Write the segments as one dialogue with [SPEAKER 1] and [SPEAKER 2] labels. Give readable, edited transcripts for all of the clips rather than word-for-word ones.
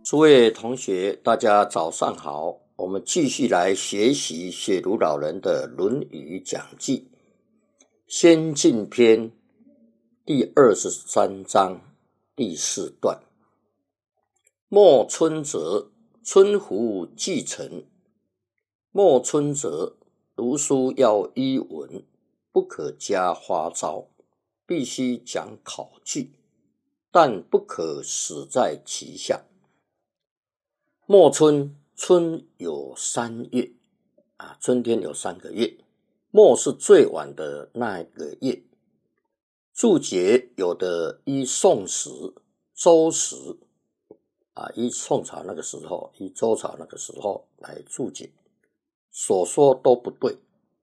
[SPEAKER 1] 诸位同学，大家早上好。我们继续来学习写如老人的《论语》讲记，先进篇第23章第4段。莫春则，春乎既成。莫春则，读书要依文，不可加花招，必须讲考据，但不可死在其下。末春，春有3月春天有3个月，末是最晚的那一个月。注解有的依宋时、周时依宋朝那个时候、依周朝那个时候来注解，所说都不对。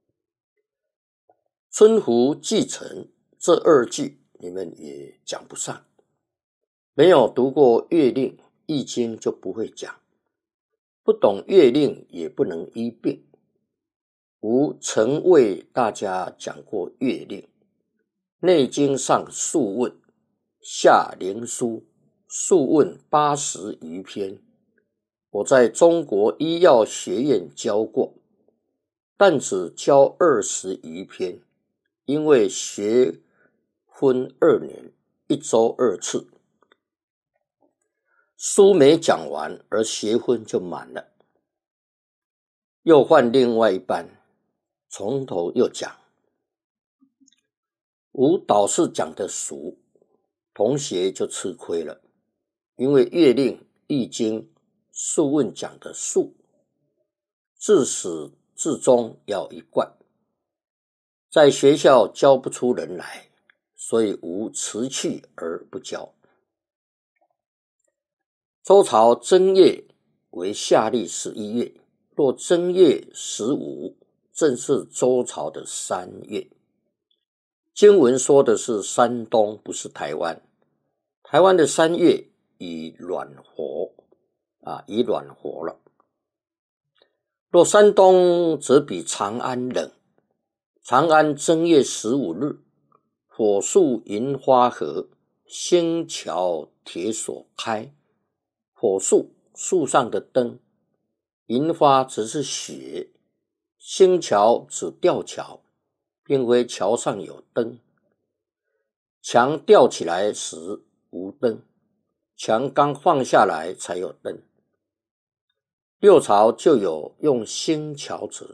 [SPEAKER 1] 春乎既成这2句你们也讲不上，没有读过月令、易经就不会讲。不懂月令也不能医病。吾曾为大家讲过月令，内经上数问，下灵书数问80余篇，我在中国医药学院教过，但只教20余篇，因为学分2年，1周2次，书没讲完，而学分就满了，又换另外一班，从头又讲。吾导师讲的熟，同学就吃亏了，因为月令、易经、数问讲的数，自始至终要一贯，在学校教不出人来，所以吾辞去而不教。周朝正月为夏历11月，若正月15，正是周朝的3月。经文说的是山东，不是台湾。台湾的3月已暖和了。若山东则比长安冷。长安正月15日，火树银花合，星桥铁锁开。火树，树上的灯，银花只是雪，星桥指吊桥，并非桥上有灯。墙吊起来时无灯，墙刚放下来才有灯。六朝就有用星桥者。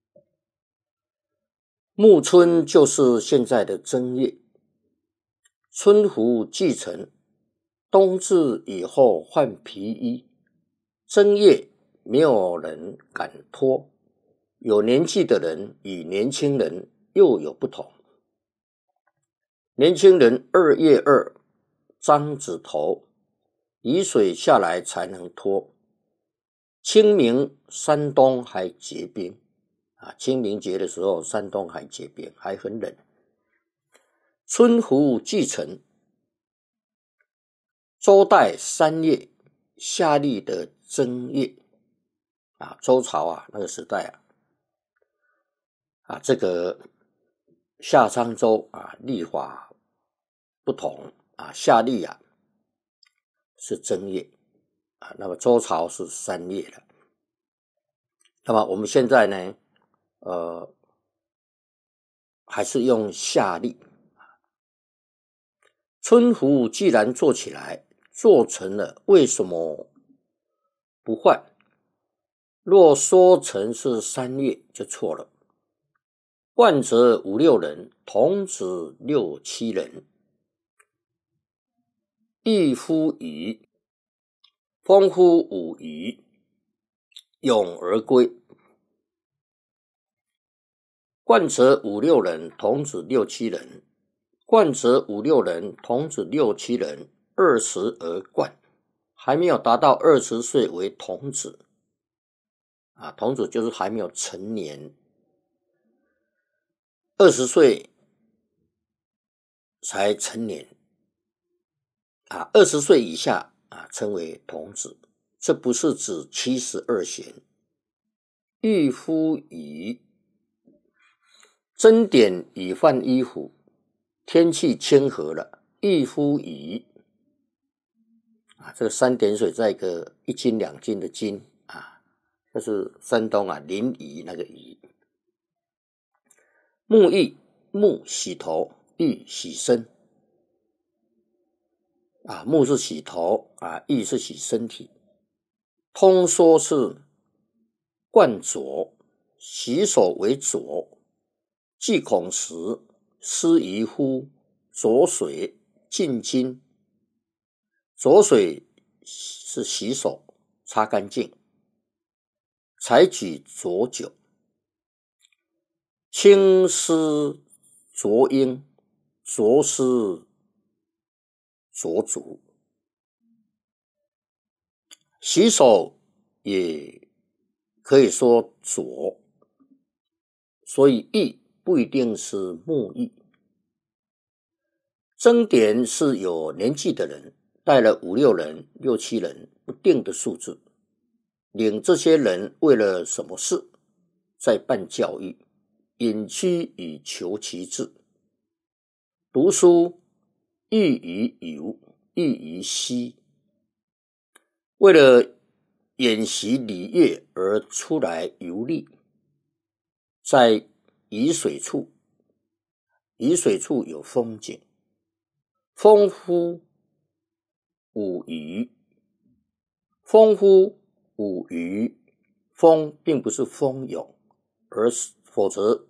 [SPEAKER 1] 暮春就是现在的正月。春乎既成，冬至以后换皮衣。正月没有人敢脱，有年纪的人与年轻人又有不同。年轻人2月2张指头，雨水下来才能脱。清明山东还结冰清明节的时候山东还结冰，还很冷。春乎既成，周代3月，夏历的正月周朝那个时代这个夏商周历法不同夏历是正月那么周朝是3月了。那么我们现在呢还是用夏历。春乎既然做起来，做成了，为什么不换？若说成是3月就错了。冠则5、6人，童子6、7人。御夫鱼，风乎舞鱼，咏而归。冠则5、6人，童子6、7人。冠则5、6人，童子6、7人，20而冠，还没有达到20岁为童子童子就是还没有成年，20岁才成年20岁以下称为童子。这不是指72弦。御夫鱼，针点已换衣服，天气清和了，御夫鱼这个三点水在一个一斤两斤的斤这是山东临沂那个沂。沐浴，沐洗头，浴洗身沐是洗头浴是洗身体。通说是灌浊，洗手为浊，忌恐时失宜乎浊水浸巾。浊水是洗手擦干净，采取浊酒。青丝浊缨，浊丝浊足。洗手也可以说浊，所以浴不一定是沐浴。征典是有年纪的人，带了5、6人、6、7人不定的数字，领这些人为了什么事在办教育，隐居以求其志。读书寓于游，寓于嬉，为了演习礼乐而出来游历。在沂水处，沂水处有风景，风乎舞鱼，风乎舞鱼，风并不是蜂蛹，否则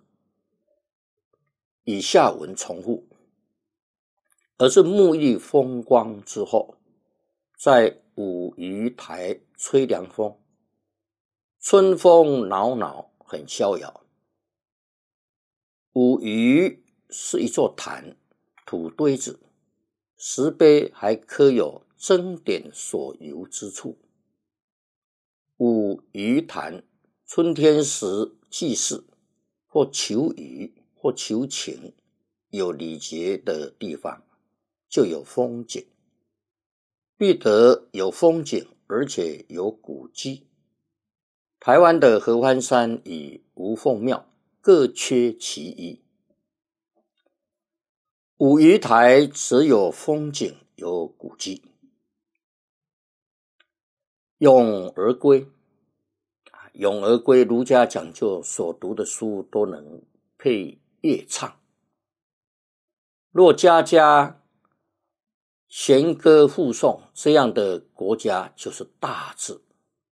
[SPEAKER 1] 以下文重复，而是沐浴风光之后，在舞鱼台吹凉风，春风恼恼，很逍遥。舞鱼是一座坛，土堆子，石碑还刻有征典所游之处。舞鱼坛，春天时祭祀或求鱼或求情，有礼节的地方就有风景，必得有风景，而且有古迹。台湾的合欢山与吴凤庙各缺其一。舞鱼台只有风景，有古迹。咏而归，咏而归，儒家讲究所读的书都能配乐唱。若家家弦歌互诵，这样的国家就是大治。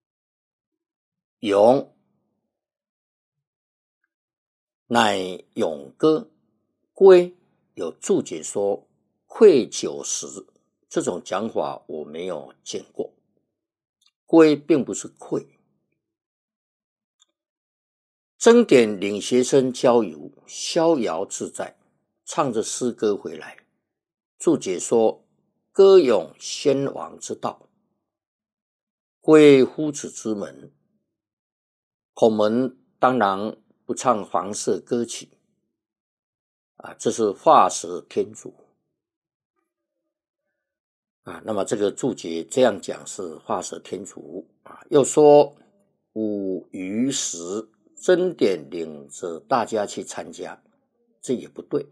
[SPEAKER 1] 咏乃咏歌，归有注解说愧酒时，这种讲法我没有见过。归并不是愧。征典领学生郊游，逍遥自在，唱着诗歌回来。注解说歌咏先王之道，归夫子之门。孔门当然不唱黄色歌曲这是化舌天主那么这个注解这样讲是化舌天主又说舞鱼时征典领着大家去参加，这也不对。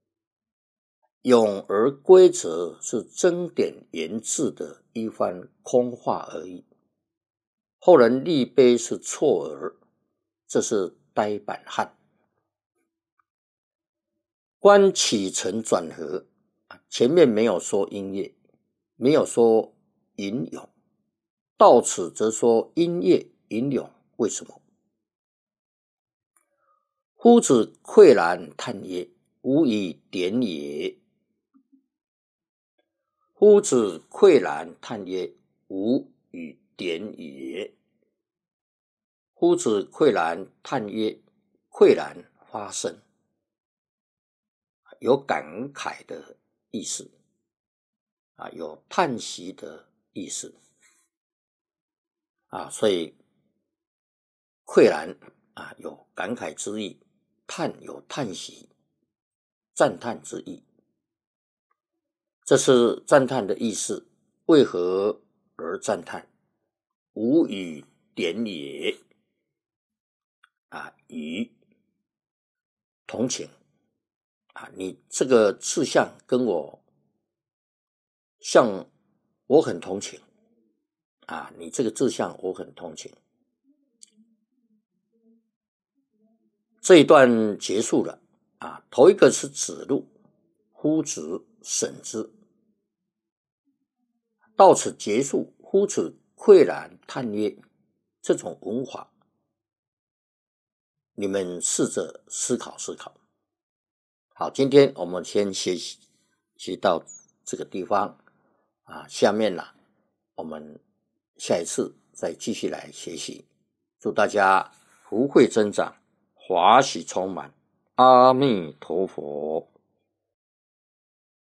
[SPEAKER 1] 咏而归则是征典言志的一番空话而已。后人立碑是错儿，这是呆板汉。观起承转合，前面没有说音乐，没有说吟咏，到此则说音乐吟咏，为什么？夫子喟然叹曰：吾以典也。夫子喟然叹曰：吾以典也。夫子喟然叹曰：喟然发声，有感慨的意思有叹息的意思所以喟然有感慨之意，叹有叹息、赞叹之意。这是赞叹的意思。为何而赞叹？吾以典也与同情你这个志向跟我像我很同情啊，你这个志向我很同情。这一段结束了啊，头一个是子路，夫子审之，到此结束。夫子喟然叹曰：这种文法，你们试着思考思考。好，今天我们先学习到这个地方啊，下面我们下一次再继续来学习。祝大家福慧增长，华喜充满，阿弥陀佛。